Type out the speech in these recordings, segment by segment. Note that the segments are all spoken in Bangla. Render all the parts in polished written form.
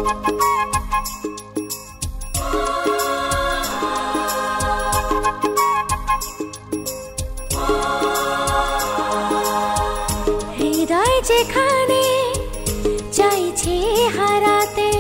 হৃদয় যেখানে চাইছে হারাতে,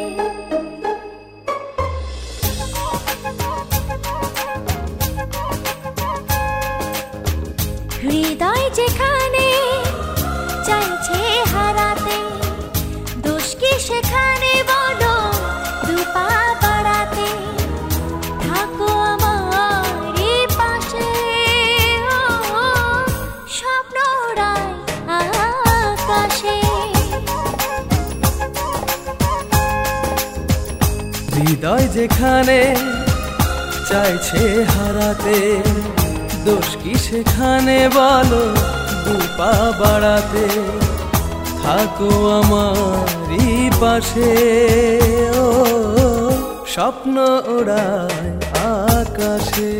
হৃদয় যেখানে চাইছে হারাতে, দোষ কি সেখানে বলো দুপা বাড়াতে, থাকো আমারই পাশে, স্বপ্ন ওড়ায় আকাশে। হৃদয় যেখানে চাইছে হারাতে, দোষ কি সেখানে বলো দুপা বাড়াতে, থাকো আমারই পাশে, ও স্বপ্ন ওড়ায় আকাশে।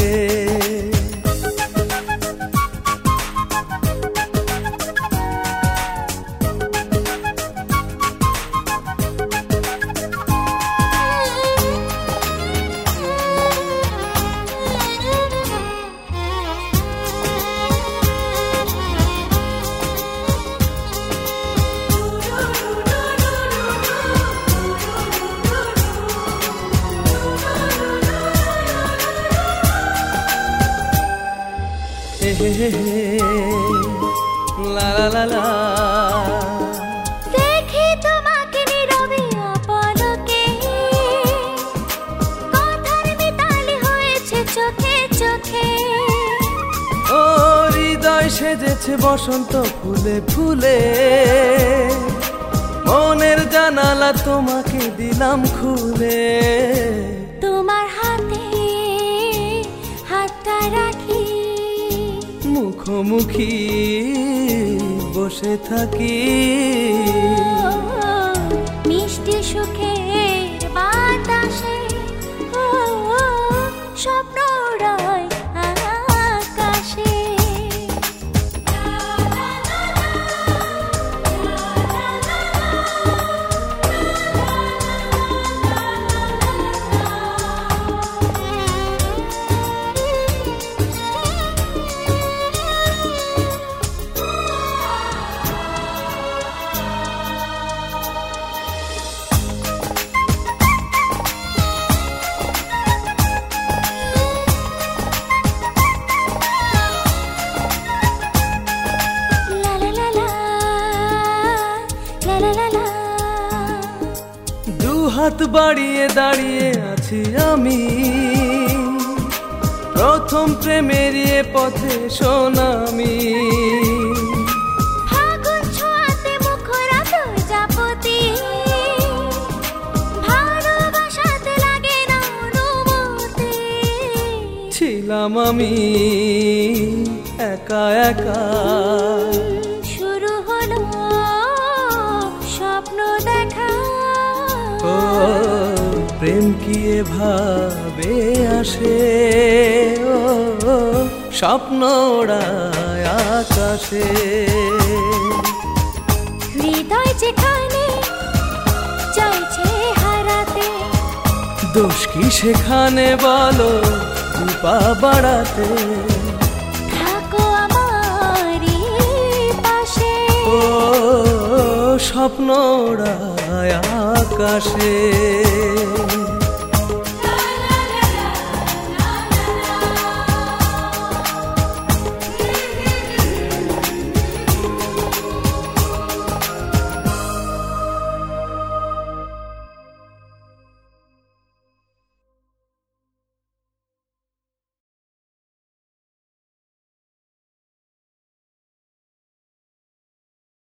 লা লা লা লা, দেখি তোমাকে নীরবে অপলকে, কথার মিতালি হয়েছে চোখে চোখে, ও হৃদয় সেজেছে বসন্ত ফুলে ফুলে, মনের জানালা তোমাকে দিলাম খুলে, তোমার হাতে হাতটা রাখি, মুখোমুখি বসে থাকি, মিষ্টি সুখের বাতাসে, স্বপ্ন ওড়ায় আকাশে। হাত বাড়িয়ে দাঁড়িয়ে আছি আমি, প্রথম প্রেমের এ পথে সোনামি, ফাগুন ছোঁয়াতে মুখরা প্রজাপতি, ভালোবাসাতে লাগে না অনুমতি, ছিলাম আমি একা একা, শুরু হলো স্বপ্ন দেখা, ও প্রেম কি এভাবে আসে, ও স্বপ্ন ওড়ায় আকাশে। হৃদয় যেখানে চাইছে হারাতে, দোষ কি সেখানে বলো দুপা বাড়াতে, থাকো আমারই পাশে, ও স্বপ্ন ওড়ায় আকাশে।